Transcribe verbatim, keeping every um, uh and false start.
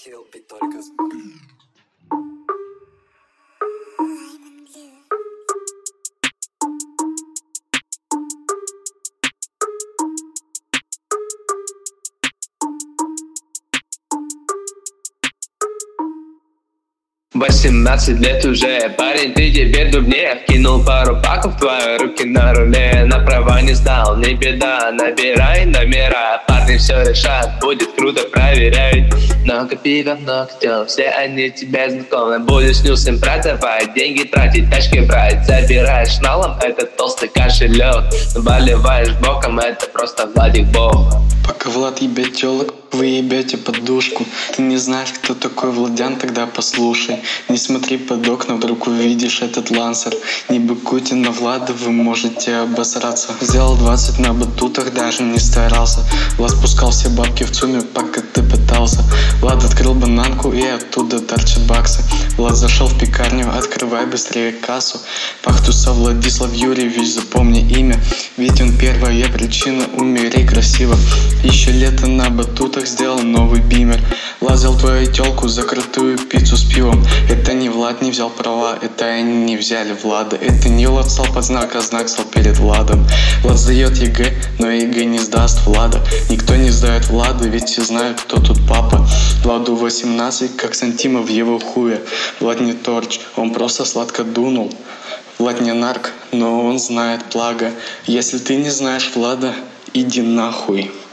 Kill Питорикас. Восемнадцать лет уже, парень, ты теперь дубнее. Кинул пару паков, твои руки на руле. На права не сдал, не беда, набирай номера. Парни все решат, будет круто, проверяй. Много пива, много дел, все они тебе знакомы. Будешь нюсом продавать, деньги тратить, тачки брать. Забираешь налом этот толстый кошелек. Наливаешь боком, это просто Владик Бог. Пока Влад ебет телок, вы ебете подушку. Ты не знаешь, кто такой Владян, тогда послушай. Не смотри под окна, вдруг увидишь этот лансер. Не быкуйте на Влада, вы можете обосраться. Сделал двадцать на батутах, даже не старался. Влад спускал все бабки в ЦУМе, пока ты пытался. Влад открыл бананку и оттуда торчат баксы. Влад зашел в пекарню, открывай быстрее кассу. Пахтуса Владислав Юрьевич, запомни имя. Ведь он первая причина, умери красиво. Еще лето на батутах сделал новый бимер. Лазил твою телку, закрытую пиццу с пивом. Это не Влад не взял права, это они не взяли Влада. Это не Влад стал под знак, а знак стал перед Владом. Влад сдает ЕГЭ, но ЕГЭ не сдаст Влада. Никто не сдает Влада, ведь все знают, кто тут папа. Владу восемнадцать, как сантима в его хуе. Влад не торч, он просто сладко дунул. Влад не нарк, но он знает благо. Если ты не знаешь Влада, иди нахуй.